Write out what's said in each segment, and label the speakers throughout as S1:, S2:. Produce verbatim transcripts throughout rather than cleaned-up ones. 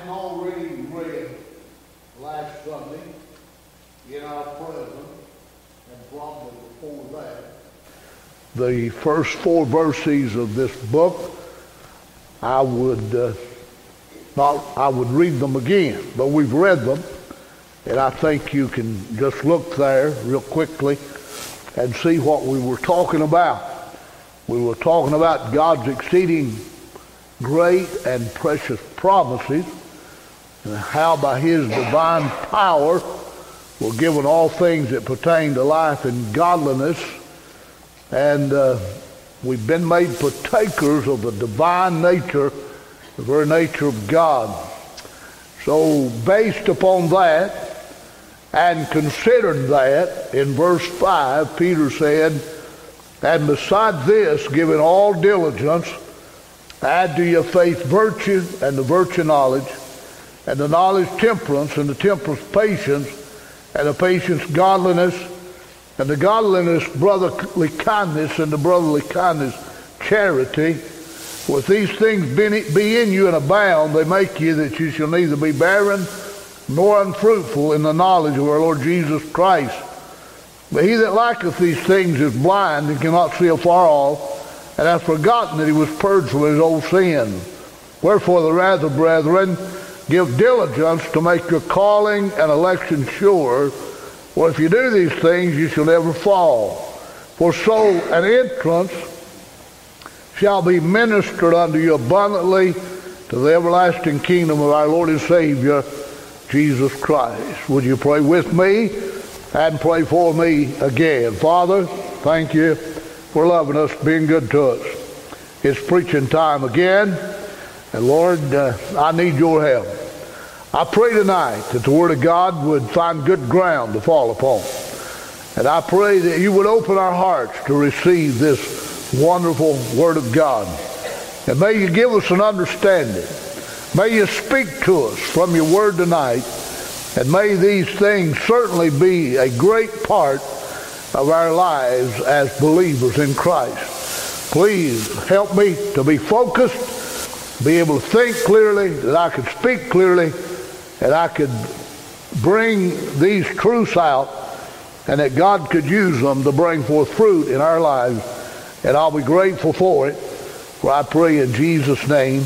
S1: having already read last Sunday in our present, and probably before that, the first four verses of this book, I would uh, not, I would read them again, but we've read them, and I think you can just look there real quickly and see what we were talking about. We were talking about God's exceeding great and precious promises, and how by his divine power we're given all things that pertain to life and godliness, and uh, we've been made partakers of the divine nature, the very nature of God. So based upon that, and considered that, in verse five, Peter said, and beside this, giving all diligence, add to your faith virtue, and the virtue knowledge, and the knowledge temperance, and the temperance patience, and the patience godliness, and the godliness brotherly kindness, and the brotherly kindness charity. With these things be in you and abound, they make you that you shall neither be barren nor unfruitful in the knowledge of our Lord Jesus Christ. But he that lacketh these things is blind and cannot see afar off, and hath forgotten that he was purged from his old sin. Wherefore the rather, brethren, give diligence to make your calling and election sure. For if you do these things, you shall never fall. For so an entrance shall be ministered unto you abundantly to the everlasting kingdom of our Lord and Savior, Jesus Christ. Would you pray with me and pray for me again? Father, thank you for loving us, being good to us. It's preaching time again, and Lord, uh, I need your help. I pray tonight that the Word of God would find good ground to fall upon. And I pray that you would open our hearts to receive this wonderful Word of God. And may you give us an understanding. May you speak to us from your Word tonight. And may these things certainly be a great part of our lives as believers in Christ. Please help me to be focused, be able to think clearly, that I could speak clearly, and I could bring these truths out, and that God could use them to bring forth fruit in our lives. And I'll be grateful for it. For I pray in Jesus' name,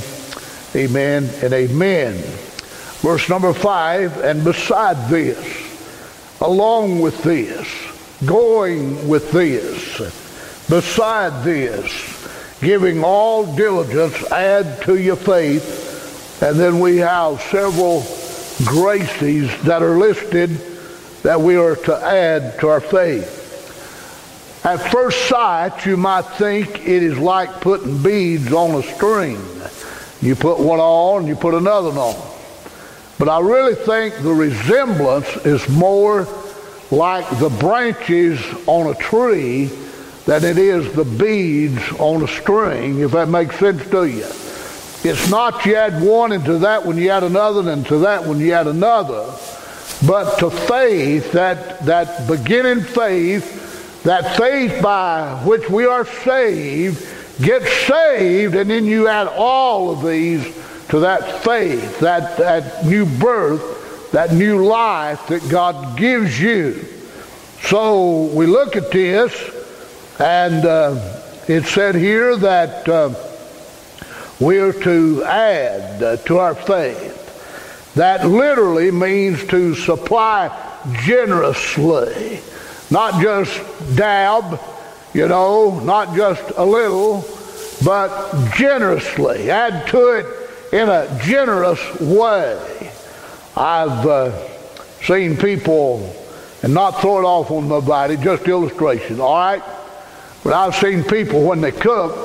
S1: amen and amen. Verse number five, and beside this, along with this, going with this, beside this, giving all diligence, add to your faith. And then we have several graces that are listed that we are to add to our faith. At first sight, you might think it is like putting beads on a string. You put one on, you put another on. But I really think the resemblance is more like the branches on a tree than it is the beads on a string, if that makes sense to you. It's not you add one, and to that one you add another, and to that one you add another. But to faith, that, that beginning faith, that faith by which we are saved, get saved, and then you add all of these to that faith, that, that new birth, that new life that God gives you. So we look at this, and uh, it said here that uh, we are to add uh, to our faith. That literally means to supply generously. Not just dab, you know, not just a little, but generously. Add to it in a generous way. I've uh, seen people, and not throw it off on nobody, just illustration, all right? But I've seen people when they cook,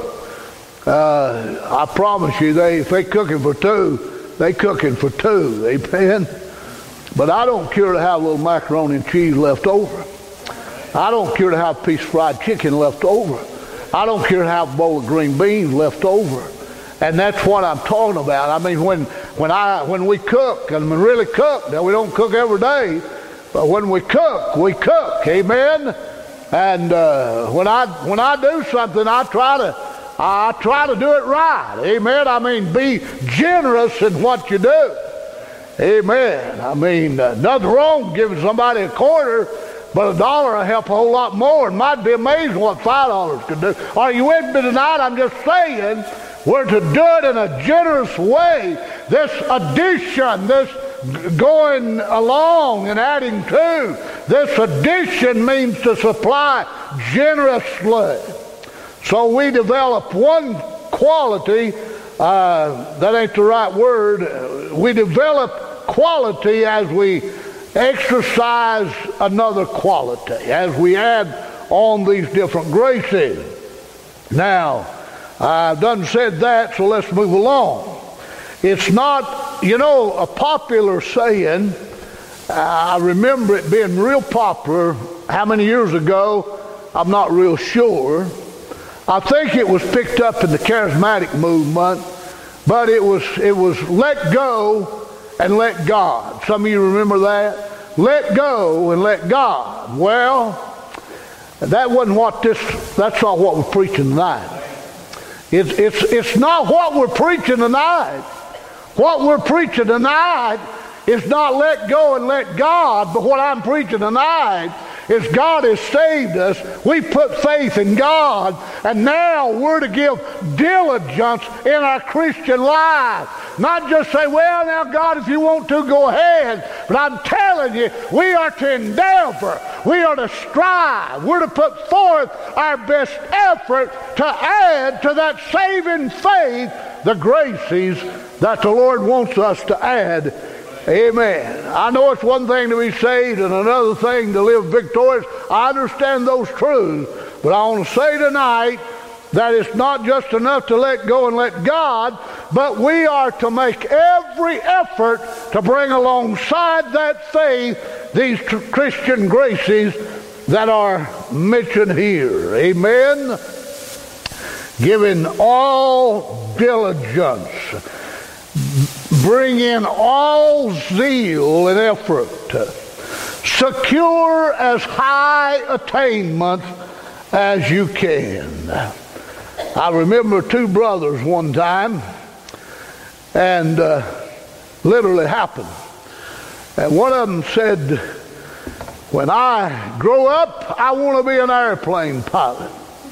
S1: uh, I promise you, they if they cooking for two, they cooking for two, amen? But I don't care to have a little macaroni and cheese left over. I don't care to have a piece of fried chicken left over. I don't care to have a bowl of green beans left over. And that's what I'm talking about. I mean, when when I when we cook, and we really cook, now we don't cook every day, but when we cook, we cook, amen? And uh, when I when I do something, I try to I try to do it right, amen? I mean, be generous in what you do. Amen. I mean, uh, nothing wrong with giving somebody a quarter, but a dollar will help a whole lot more. It might be amazing what five dollars could do. Are you with me tonight? I'm just saying we're to do it in a generous way. This addition, this going along and adding to, this addition means to supply generously. So we develop one quality, uh, that ain't the right word, we develop quality as we exercise another quality, as we add on these different graces. Now, I've done said that, so let's move along. It's not, you know, a popular saying, uh, I remember it being real popular, how many years ago, I'm not real sure. I think it was picked up in the charismatic movement, but it was, it was let go and let God. Some of you remember that? Let go and let God. Well, that wasn't what this, that's not what we're preaching tonight. It's, it's, it's not what we're preaching tonight. What we're preaching tonight is not let go and let God, but what I'm preaching tonight is God has saved us. We put faith in God, and now we're to give diligence in our Christian life. Not just say, well, now, God, if you want to, go ahead. But I'm telling you, we are to endeavor. We are to strive. We're to put forth our best effort to add to that saving faith the graces that the Lord wants us to add. Amen. I know it's one thing to be saved and another thing to live victorious. I understand those truths. But I want to say tonight that it's not just enough to let go and let God, but we are to make every effort to bring alongside that faith these Christian graces that are mentioned here. Amen. Giving all diligence, bring in all zeal and effort, secure as high attainment as you can. I remember two brothers one time, and uh, literally happened. And one of them said, when I grow up, I want to be an airplane pilot.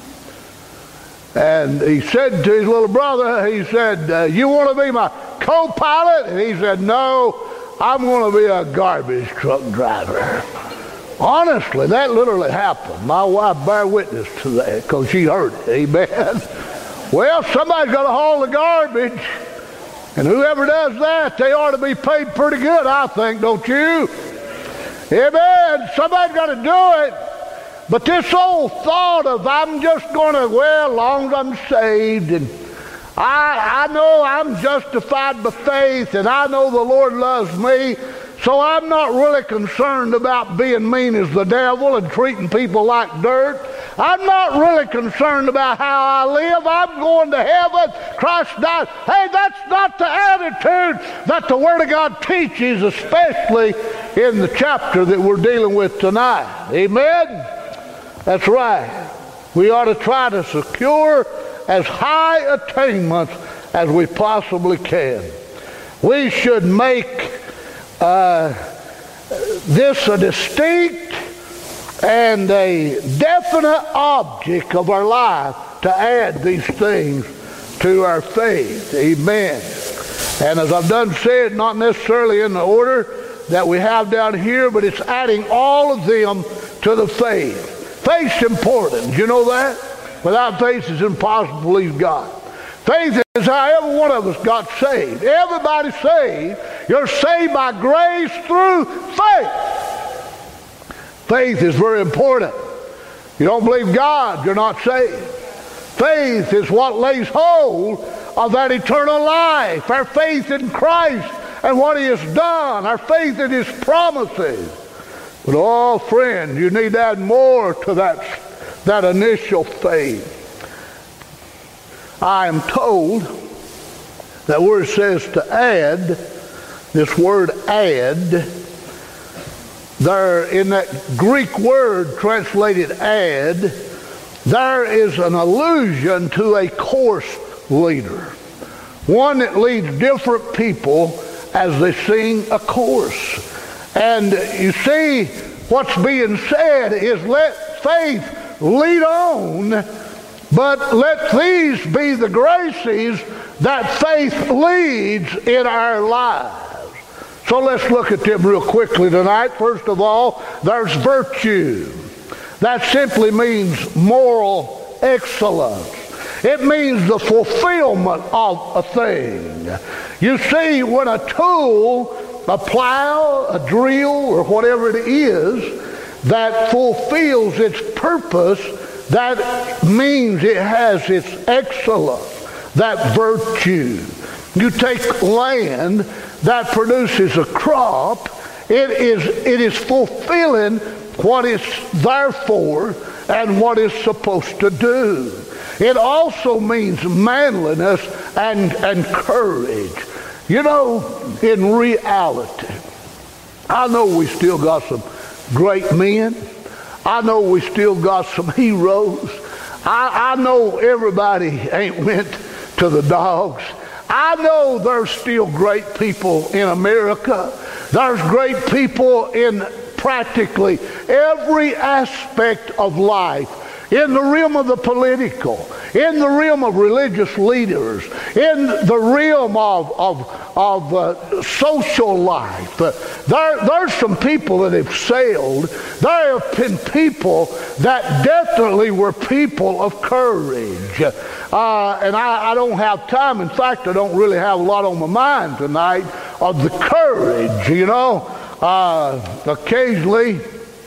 S1: And he said to his little brother, he said, uh, you want to be my co-pilot? And he said, no, I'm going to be a garbage truck driver. Honestly, that literally happened. My wife bear witness to that because she heard it. Amen. Well, somebody's got to haul the garbage. And whoever does that, they ought to be paid pretty good, I think, don't you? Amen. Somebody's got to do it. But this old thought of I'm just going to, well, as long as I'm saved, and I, I know I'm justified by faith, and I know the Lord loves me, so I'm not really concerned about being mean as the devil and treating people like dirt. I'm not really concerned about how I live. I'm going to heaven. Christ died. Hey, that's not the attitude that the Word of God teaches, especially in the chapter that we're dealing with tonight. Amen? That's right. We ought to try to secure as high attainments as we possibly can. We should make uh, this a distinct and a definite object of our life to add these things to our faith. Amen. And as I've done said, not necessarily in the order that we have down here, but it's adding all of them to the faith. Faith's important. Do you know that? Without faith, it's impossible to please God. Faith is how every one of us got saved. Everybody's saved. You're saved by grace through faith. Faith is very important. You don't believe God, you're not saved. Faith is what lays hold of that eternal life. Our faith in Christ and what He has done. Our faith in His promises. But oh, friend, you need to add more to that, that initial faith. I am told that where it says to add, this word add, there in that Greek word translated add, there is an allusion to a course leader. One that leads different people as they sing a chorus. And you see, what's being said is let faith lead on, but let these be the graces that faith leads in our lives. So let's look at them real quickly tonight. First of all, there's virtue. That simply means moral excellence. It means the fulfillment of a thing. You see, when a tool, a plow, a drill, or whatever it is that fulfills its purpose, that means it has its excellence, that virtue. You take land that produces a crop, it is, it is fulfilling what it's there for and what it's supposed to do. It also means manliness and, and courage. You know, in reality, I know we still got some great men. I know we still got some heroes. I, I know everybody ain't went to the dogs. I know there's still great people in America. There's great people in practically every aspect of life. In the realm of the political, in the realm of religious leaders, in the realm of, of, of uh, social life. Uh, there, there's some people that have sailed. There have been people that definitely were people of courage. Uh, and I, I don't have time. In fact, I don't really have a lot on my mind tonight of the courage, you know. Uh, occasionally,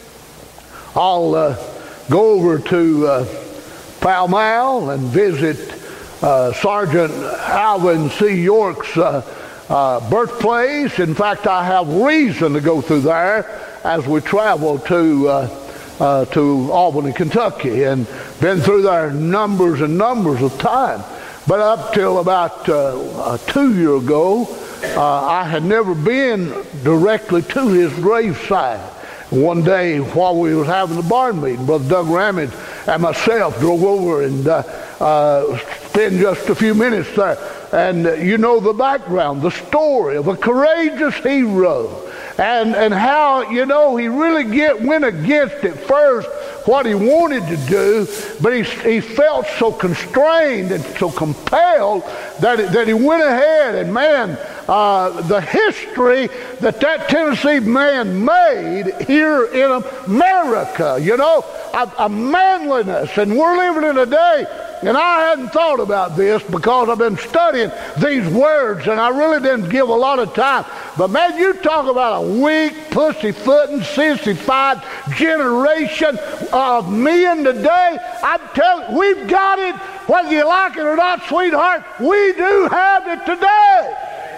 S1: I'll... Uh, go over to uh, Pall Mall and visit uh, Sergeant Alvin C. York's uh, uh, birthplace. In fact, I have reason to go through there as we travel to uh, uh, to Albany, Kentucky, and been through there numbers and numbers of times. But up till about uh, uh, two years ago, uh, I had never been directly to his gravesite. One day while we was having the barn meeting, Brother Doug Ramage and myself drove over and uh, uh, spent just a few minutes there. And uh, you know the background, the story of a courageous hero. And, and how, you know, he really get, went against at first what he wanted to do, but he, he felt so constrained and so compelled that, it, that he went ahead and, man, uh, the history that that Tennessee man made here in America, you know, a, a manliness. And we're living in a day, and I hadn't thought about this because I've been studying these words, and I really didn't give a lot of time. But man, you talk about a weak, pussyfooting, sissified generation of men today. I'm telling you, we've got it, whether you like it or not, sweetheart. We do have it today.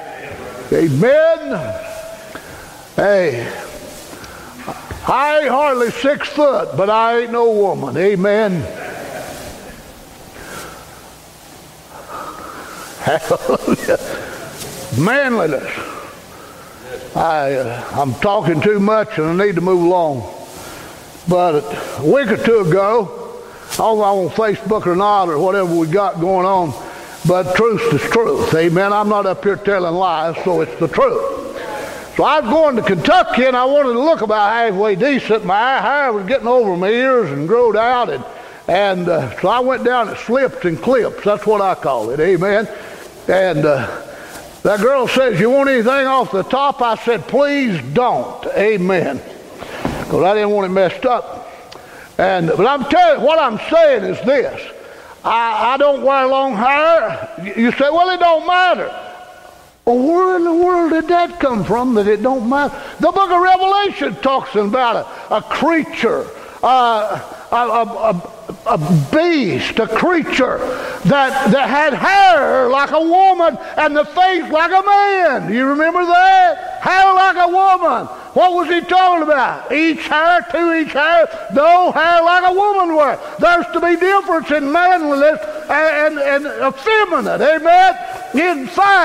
S1: Amen. Hey, I ain't hardly six foot, but I ain't no woman. Amen. Hallelujah. Manliness. I, uh, I'm talking too much and I need to move along. But a week or two ago, I don't know on Facebook or not or whatever we got going on, but truth is truth. Amen. I'm not up here telling lies, so it's the truth. So I was going to Kentucky and I wanted to look about halfway decent. My hair was getting over my ears and growed out, and and uh, so I went down at slips and clips. That's what I call it. Amen. And uh, that girl says, "You want anything off the top?" I said, "Please don't." Amen. Because I didn't want it messed up. And but I'm telling you, what I'm saying is this: I, I don't wear long hair. You say, "Well, it don't matter." Well, where in the world did that come from that it don't matter? The book of Revelation talks about a, a creature, uh, a, a, a, a beast, a creature that, that had hair like a woman and the face like a man. Do you remember that? Hair like a woman. What was he talking about? Each hair, to each hair, no hair like a woman wear. There's to be difference in manliness and, and, and effeminate. Amen? In fact,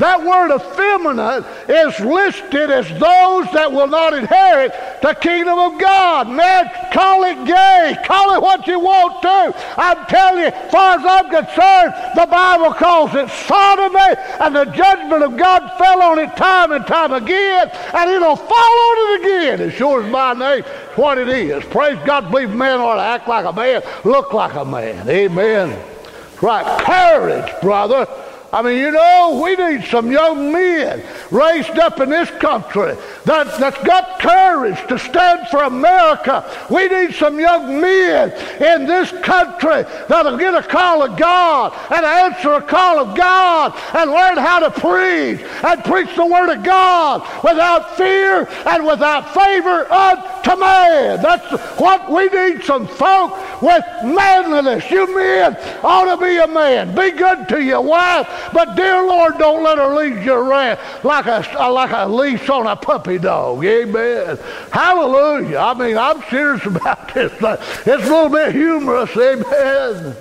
S1: That word effeminate is listed as those that will not inherit the kingdom of God. Man, call it gay. Call it what you want to. I'm telling you, as far as I'm concerned, the Bible calls it sodomy, and the judgment of God fell on it time and time again, and it'll fall on it again. As sure as my name, it's what it is. Praise God, believe men ought to act like a man, look like a man. Amen. Right. Courage, brother. I mean, you know, we need some young men raised up in this country that, that's got courage to stand for America. We need some young men in this country that'll get a call of God and answer a call of God and learn how to preach and preach the Word of God without fear and without favor unto man. That's what we need, some folk with manliness. You men ought to be a man. Be good to your wife. But dear Lord, don't let her lead you around like a, like a leash on a puppy dog. Amen. Hallelujah. I mean, I'm serious about this. It's a little bit humorous. Amen.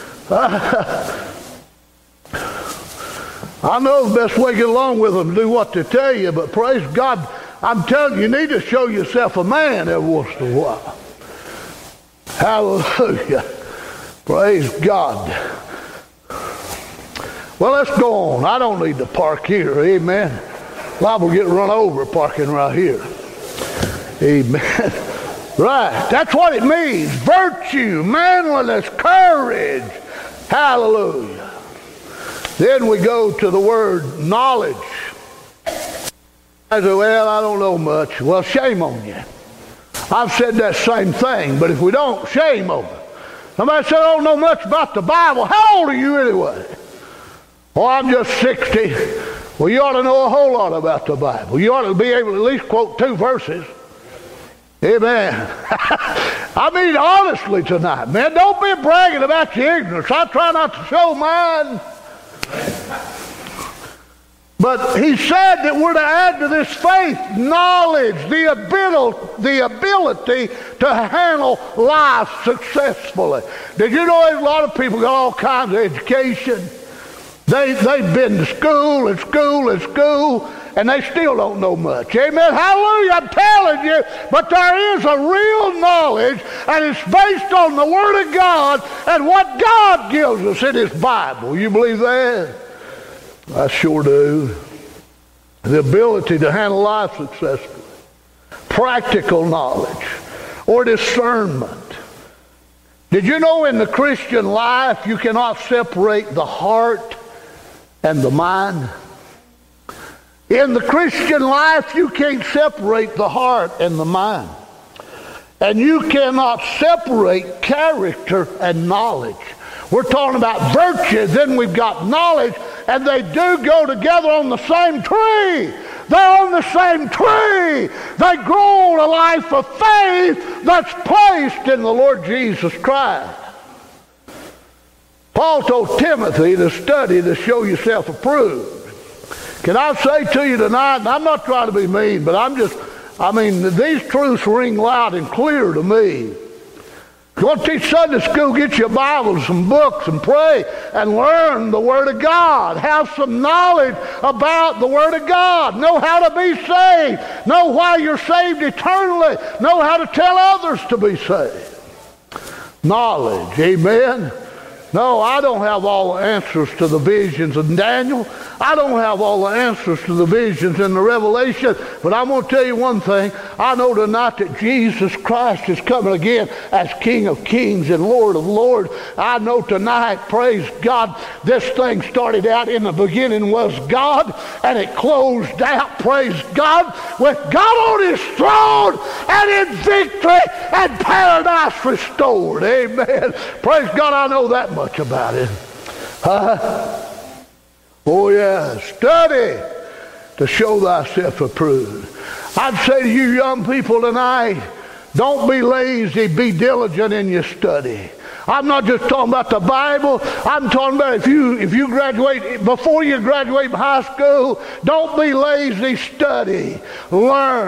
S1: I know the best way to get along with them is do what they tell you, but praise God, I'm telling you, you need to show yourself a man every once in a while. Hallelujah. Praise God. Well, let's go on. I don't need to park here. Amen. Liable to get run over parking right here. Amen. Right. That's what it means. Virtue, manliness, courage. Hallelujah. Then we go to the word knowledge. I say, well, I don't know much. Well, shame on you. I've said that same thing, but if we don't, shame on you. Somebody said, I don't know much about the Bible. How old are you anyway? Oh, I'm just sixty. Well, you ought to know a whole lot about the Bible. You ought to be able to at least quote two verses. Amen. I mean, honestly tonight, man, don't be bragging about your ignorance. I try not to show mine. But he said that we're to add to this faith knowledge, the ability, the ability to handle life successfully. Did you know there's a lot of people got all kinds of education? They, they've been to school and school and school, and they still don't know much. Amen. Hallelujah. I'm telling you. But there is a real knowledge, and it's based on the Word of God and what God gives us in His Bible. You believe that? I sure do. The ability to handle life successfully. Practical knowledge or discernment. Did you know in the Christian life you cannot separate the heart and the mind? In the Christian life, you can't separate the heart and the mind. And you cannot separate character and knowledge. We're talking about virtue, then we've got knowledge, and they do go together on the same tree. They're on the same tree. They grow in a life of faith that's placed in the Lord Jesus Christ. Paul told Timothy to study to show yourself approved. Can I say to you tonight, and I'm not trying to be mean, but I'm just, I mean, these truths ring loud and clear to me. If you want to teach Sunday school, get your Bibles, some books, and pray and learn the Word of God. Have some knowledge about the Word of God. Know how to be saved. Know why you're saved eternally. Know how to tell others to be saved. Knowledge, amen. No, I don't have all the answers to the visions of Daniel. I don't have all the answers to the visions in the Revelation. But I'm going to tell you one thing. I know tonight that Jesus Christ is coming again as King of Kings and Lord of Lords. I know tonight, praise God, this thing started out in the beginning was God, and it closed out, praise God, with God on His throne and in victory and paradise restored. Amen. Praise God, I know that much about it. Uh, oh yeah, study to show thyself approved. I'd say to you young people tonight, don't be lazy, be diligent in your study. I'm not just talking about the Bible. I'm talking about if you if you graduate, before you graduate from high school, don't be lazy, study, learn.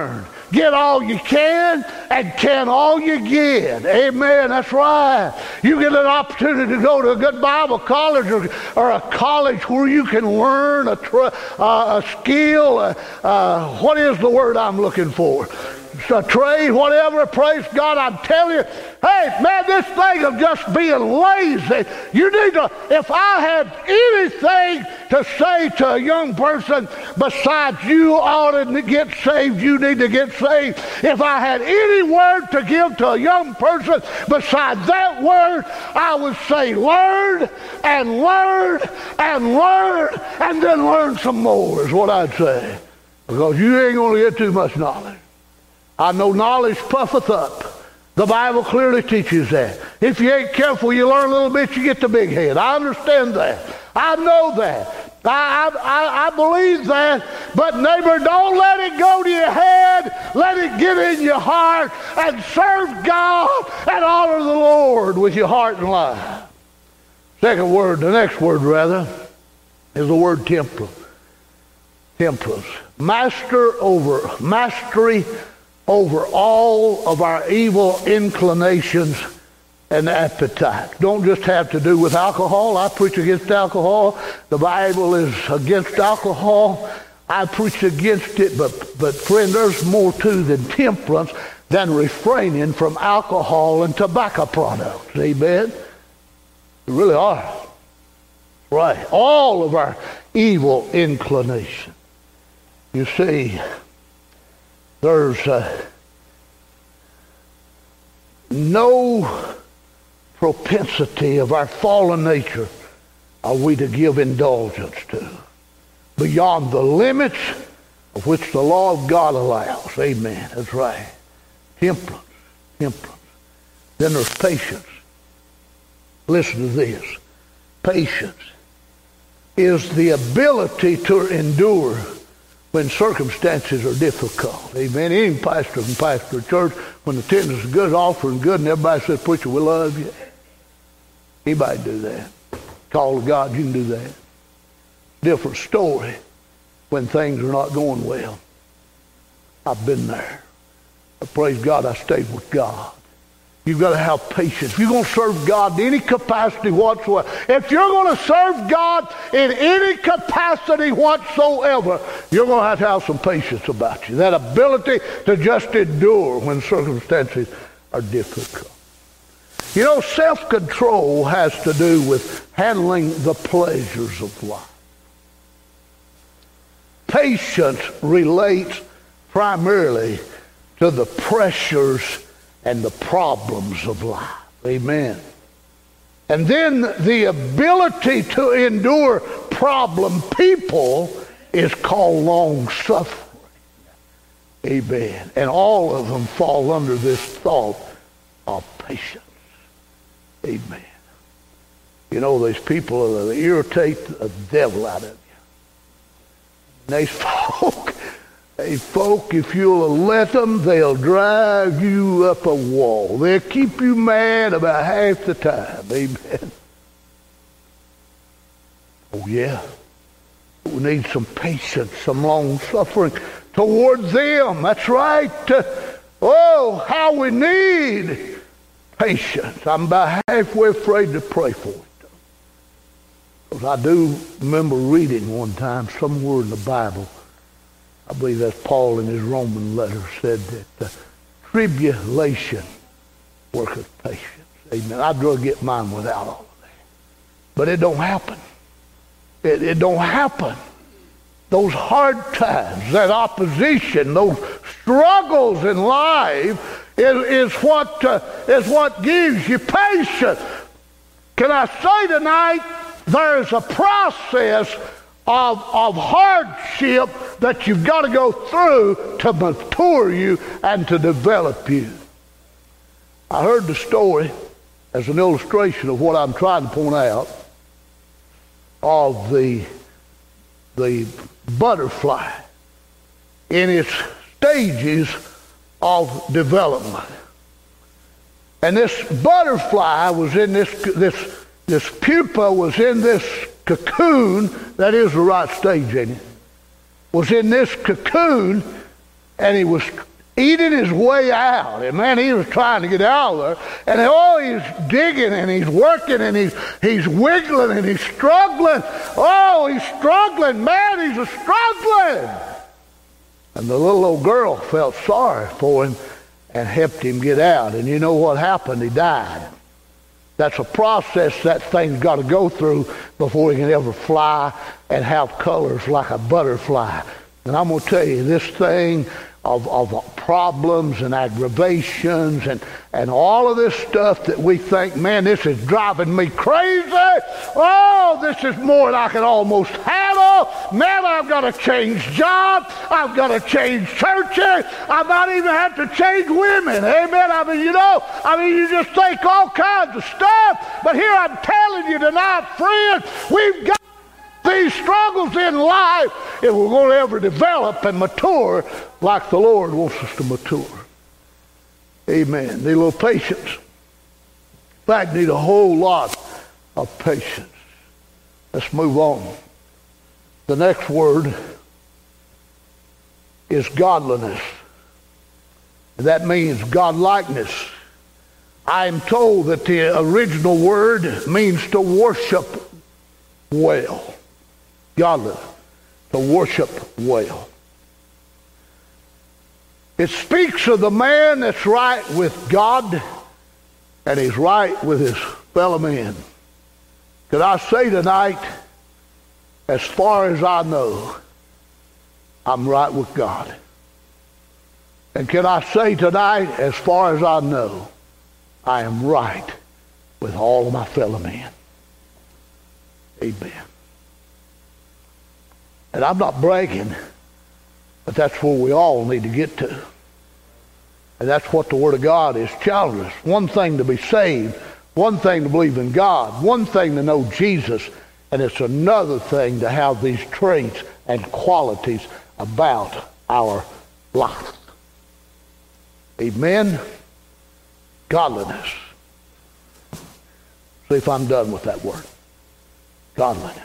S1: get all you can and can all you get. Amen. That's right. You get an opportunity to go to a good Bible college or, or a college where you can learn a, tr- uh, a skill. Uh, uh, what is the word I'm looking for? A trade, whatever. Praise God. I'm telling you, hey, man, this thing of just being lazy, you need to, if I had anything to say to a young person besides you ought to get saved, you need to get saved. If I had any word to give to a young person besides that word, I would say learn and learn and learn and then learn some more is what I'd say. Because you ain't going to get too much knowledge. I know knowledge puffeth up. The Bible clearly teaches that. If you ain't careful, you learn a little bit, you get the big head. I understand that. I know that. I, I, I believe that. But neighbor, don't let it go to your head. Let it get in your heart and serve God and honor the Lord with your heart and life. Second word, the next word rather, is the word temperance. Temperance. Master over, mastery over all of our evil inclinations and appetite. Don't just have to do with alcohol. I preach against alcohol. The Bible is against alcohol. I preach against it, but, but friend, there's more to than temperance than refraining from alcohol and tobacco products. Amen? There really are. Right. All of our evil inclinations. You see, there's uh, no propensity of our fallen nature are we to give indulgence to beyond the limits of which the law of God allows. Amen. That's right. Temperance. Temperance. Then there's patience. Listen to this. Patience is the ability to endure when circumstances are difficult. Amen. Any pastor can pastor a church when the attendance is good, offering good, and everybody says, preacher, we love you. Anybody do that? Call to God, you can do that. Different story when things are not going well. I've been there. But praise God, I stayed with God. You've got to have patience. If you're going to serve God in any capacity whatsoever, if you're going to serve God in any capacity whatsoever, you're going to have to have some patience about you. That ability to just endure when circumstances are difficult. You know, self-control has to do with handling the pleasures of life. Patience relates primarily to the pressures and the problems of life. Amen. And then the ability to endure problem people is called long suffering. Amen. And all of them fall under this thought of patience. Amen. You know, there's people that irritate the devil out of you. And these folk, Hey, folk, if you'll let them, they'll drive you up a wall. They'll keep you mad about half the time. Amen. Oh, yeah. We need some patience, some long suffering towards them. That's right. Oh, how we need patience. I'm about halfway afraid to pray for it. Because I do remember reading one time somewhere in the Bible, I believe that's Paul in his Roman letter, said that the tribulation worketh patience. Amen. I'd rather get mine without all of that. But it don't happen. It, it don't happen. Those hard times, that opposition, those struggles in life is, is, what, uh, is what gives you patience. Can I say tonight, there's a process Of, of hardship that you've got to go through to mature you and to develop you. I heard the story as an illustration of what I'm trying to point out of the, the butterfly in its stages of development. And this butterfly was in this, this, this pupa was in this cocoon, that is the right stage, ain't it? Was in this cocoon, and he was eating his way out. And man, he was trying to get out of there. And oh, he's digging and he's working and he's, he's wiggling and he's struggling. Oh, he's struggling. Man, he's a struggling. And the little old girl felt sorry for him and helped him get out. And you know what happened? He died. That's a process that thing's got to go through before he can ever fly and have colors like a butterfly. And I'm going to tell you, this thing of, of problems and aggravations and, and all of this stuff that we think, man, this is driving me crazy. Oh, this is more than I can almost handle. Man, I've got to change jobs. I've got to change churches. I might even have to change women. Amen. I mean, you know, I mean, you just think all kinds of stuff. But here I'm telling you tonight, friends, we've got these struggles in life if we're going to ever develop and mature like the Lord wants us to mature. Amen. Need a little patience. In fact, need a whole lot of patience. Let's move on. The next word is godliness. That means godlikeness. I am told that the original word means to worship well. Godliness, to worship well. It speaks of the man that's right with God and he's right with his fellow man. Could I say tonight, as far as I know, I'm right with God. And can I say tonight, as far as I know, I am right with all of my fellow men. Amen. And I'm not bragging, but that's where we all need to get to. And that's what the Word of God is challenging us. One thing to be saved, one thing to believe in God, one thing to know Jesus, and it's another thing to have these traits and qualities about our life. Amen? Godliness. See if I'm done with that word. Godliness.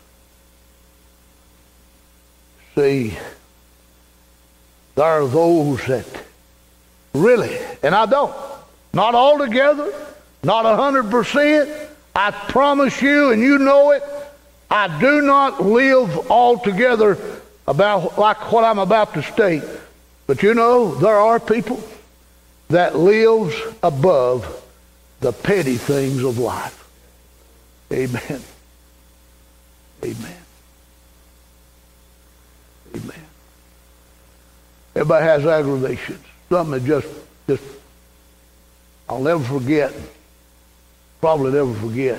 S1: See, there are those that really, and I don't, not altogether, not a hundred percent, I promise you, and you know it, I do not live altogether about like what I'm about to state. But you know, there are people that lives above the petty things of life. Amen. Amen. Amen. Everybody has aggravations. Something that just, just, I'll never forget, probably never forget.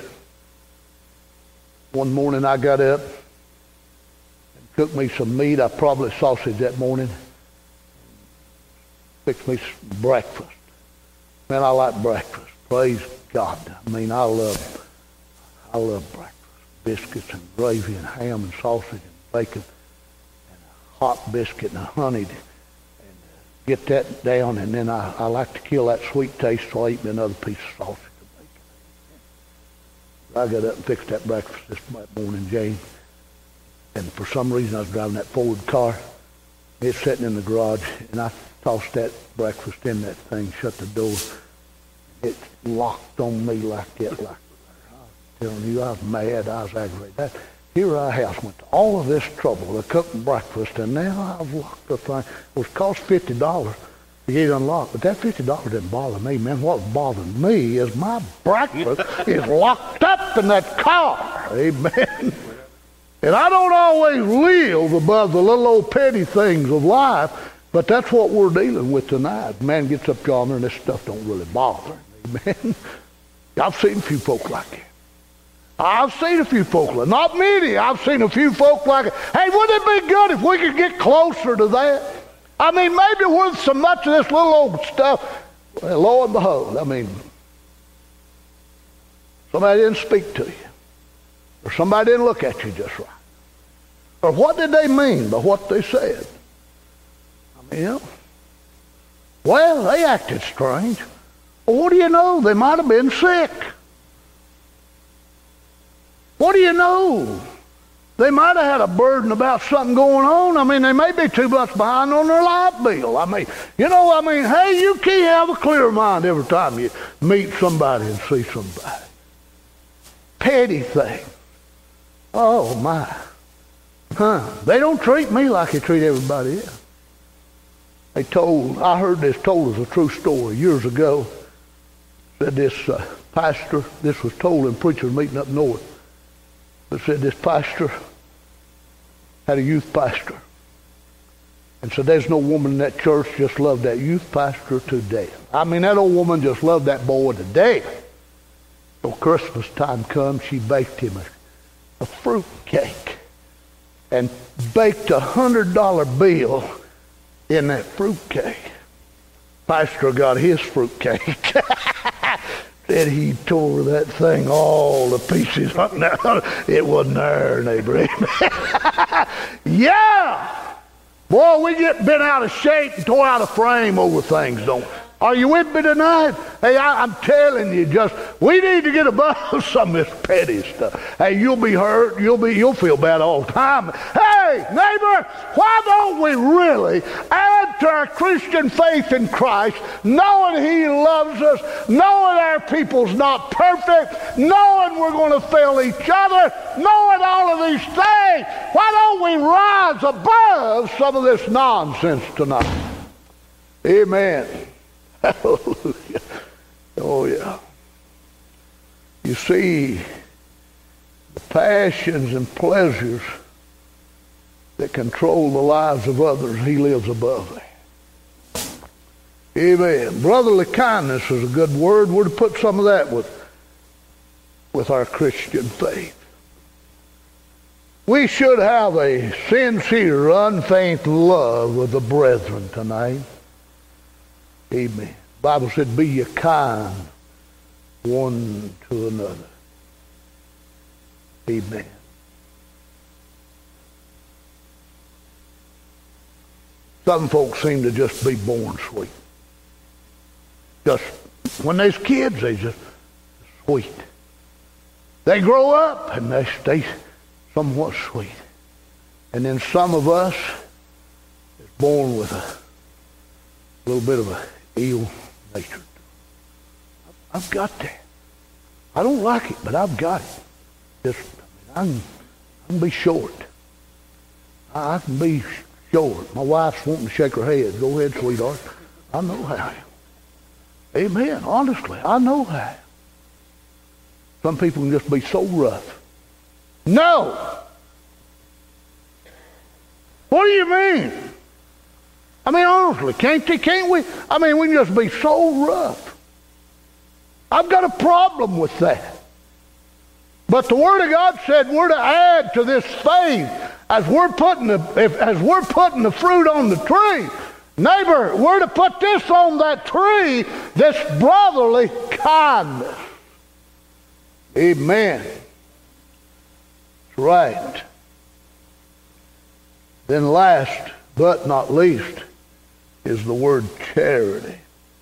S1: One morning I got up and cooked me some meat. I probably sausage that morning. Fixed me some breakfast. Man, I like breakfast. Praise God. I mean, I love, I love breakfast. Biscuits and gravy and ham and sausage and bacon. Hot biscuit and honey, and get that down, and then I, I like to kill that sweet taste, so I eat me another piece of sausage and bacon. I got up and fixed that breakfast this morning, Jane, and for some reason I was driving that Ford car. It's sitting in the garage, and I tossed that breakfast in that thing, shut the door. It locked on me like that, like I was telling you, I was mad, I was aggravated. That, Here our house went to all of this trouble to cook breakfast, and now I've locked the thing. It was cost fifty dollars to get it unlocked, but that fifty dollars didn't bother me, man. What bothered me is my breakfast is locked up in that car. Amen. And I don't always live above the little old petty things of life, but that's what we're dealing with tonight. Man gets up yonder and this stuff don't really bother him. Amen. I've seen a few folk like that. I've seen a few folk like that. Not many. I've seen a few folk like that. Hey, wouldn't it be good if we could get closer to that? I mean, maybe with so much of this little old stuff, well, lo and behold, I mean, somebody didn't speak to you. Or somebody didn't look at you just right. Or what did they mean by what they said? I mean, you know, well, they acted strange. Well, what do you know? They might have been sick. What do you know? They might have had a burden about something going on. I mean, they may be two months behind on their light bill. I mean, you know, I mean, hey, you can't have a clear mind every time you meet somebody and see somebody. Petty things. Oh, my. Huh. They don't treat me like they treat everybody else. They told, I heard this told as a true story years ago. Said this uh, pastor, this was told in preacher's meeting up north. But said this pastor had a youth pastor. And so there's no woman in that church just loved that youth pastor to death. I mean, that old woman just loved that boy to death. So Christmas time comes, she baked him a, a fruit cake and baked a hundred dollar bill in that fruit cake. Pastor got his fruit cake. Said he tore that thing all to pieces. No, it wasn't there, neighbor. Yeah! Boy, we get bent out of shape and tore out of frame over things, don't we? Are you with me tonight? Hey, I, I'm telling you, just we need to get above some of this petty stuff. Hey, you'll be hurt. You'll be. You'll feel bad all the time. Hey, neighbor, why don't we really add to our Christian faith in Christ, knowing He loves us, knowing our people's not perfect, knowing we're going to fail each other, knowing all of these things? Why don't we rise above some of this nonsense tonight? Amen. Hallelujah. Oh, yeah. You see, the passions and pleasures that control the lives of others, He lives above them. Amen. Brotherly kindness is a good word. We're to put some of that with, with our Christian faith. We should have a sincere, unfeigned love with the brethren tonight. Amen. The Bible said, be ye kind one to another. Amen. Some folks seem to just be born sweet. Just when they're kids, they just sweet. They grow up and they stay somewhat sweet. And then some of us is born with a little bit of a ill nature. I've got that. I don't like it, but I've got it. Just, I, mean, I, can, I can be short. I, I can be short. My wife's wanting to shake her head. Go ahead, sweetheart. I know how. Amen. Honestly, I know how. Some people can just be so rough. No. What do you mean? I mean, honestly, can't they, can't we? I mean, we can just be so rough. I've got a problem with that. But the Word of God said we're to add to this faith as we're putting the if, as we're putting the fruit on the tree. Neighbor, we're to put this on that tree, this brotherly kindness. Amen. That's right. Then last but not least is the word charity.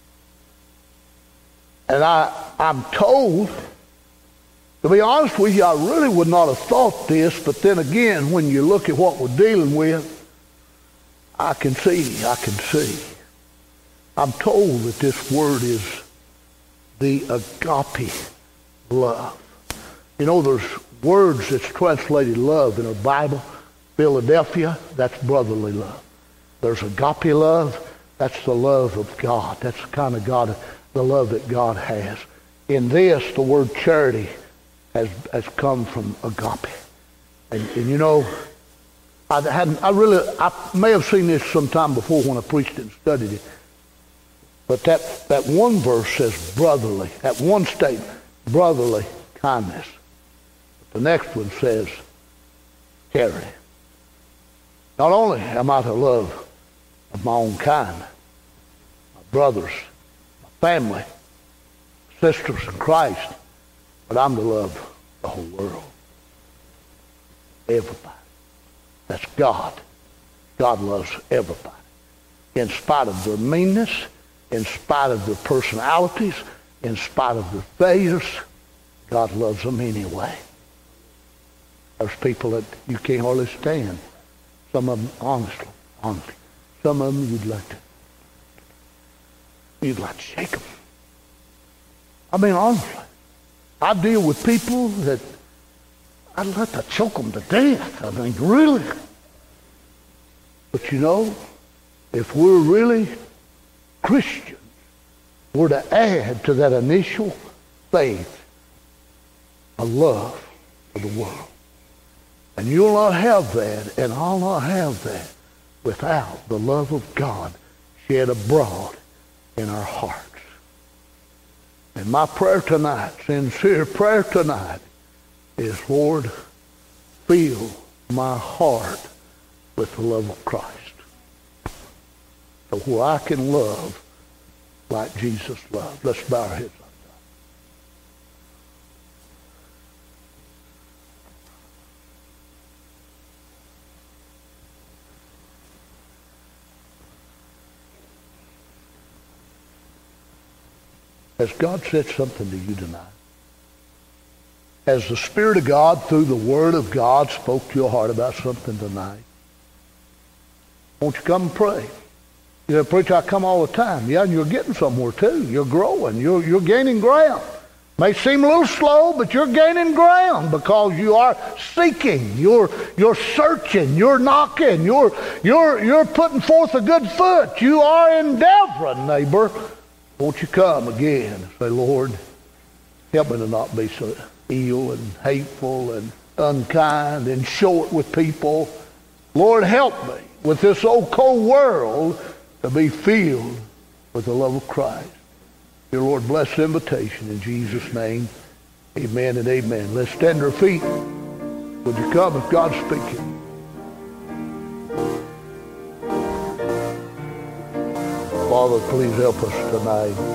S1: And I, I'm told, to be honest with you, I really would not have thought this, but then again, when you look at what we're dealing with, I can see, I can see. I'm told that this word is the agape love. You know, there's words that's translated love in our Bible. Philadelphia, that's brotherly love. There's agape love, that's the love of God. That's the kind of God, the love that God has. In this, the word charity has has come from agape. And, and you know, I hadn't, I really, I may have seen this sometime before when I preached it and studied it. But that, that one verse says brotherly. That one statement, brotherly kindness. But the next one says charity. Not only am I to love of my own kind, my brothers, my family, sisters in Christ, but I'm to love the whole world. Everybody. That's God. God loves everybody. In spite of their meanness, in spite of their personalities, in spite of their failures, God loves them anyway. There's people that you can't hardly stand. Some of them, honestly, honestly, some of them you'd like to, you'd like to shake them. I mean, honestly, I deal with people that I'd like to choke them to death. I mean, really. But you know, if we're really Christians, we're to add to that initial faith a love for the world. And you'll not have that, and I'll not have that without the love of God shed abroad in our hearts. And my prayer tonight, sincere prayer tonight, is, Lord, fill my heart with the love of Christ. So where I can love like Jesus loved. Let's bow our heads. Has God said something to you tonight? Has the Spirit of God, through the Word of God, spoke to your heart about something tonight? Won't you come and pray? You know, preacher, I come all the time. Yeah, and you're getting somewhere too. You're growing. You're, you're gaining ground. May seem a little slow, but you're gaining ground because you are seeking. You're, you're searching. You're knocking. You're, you're, you're putting forth a good foot. You are endeavoring, neighbor. Won't you come again and say, Lord, help me to not be so ill and hateful and unkind and short with people. Lord, help me with this old cold world to be filled with the love of Christ. Dear Lord, bless the invitation in Jesus' name. Amen and amen. Let's stand to our feet. Would you come if God's speaking? Father, please help us tonight.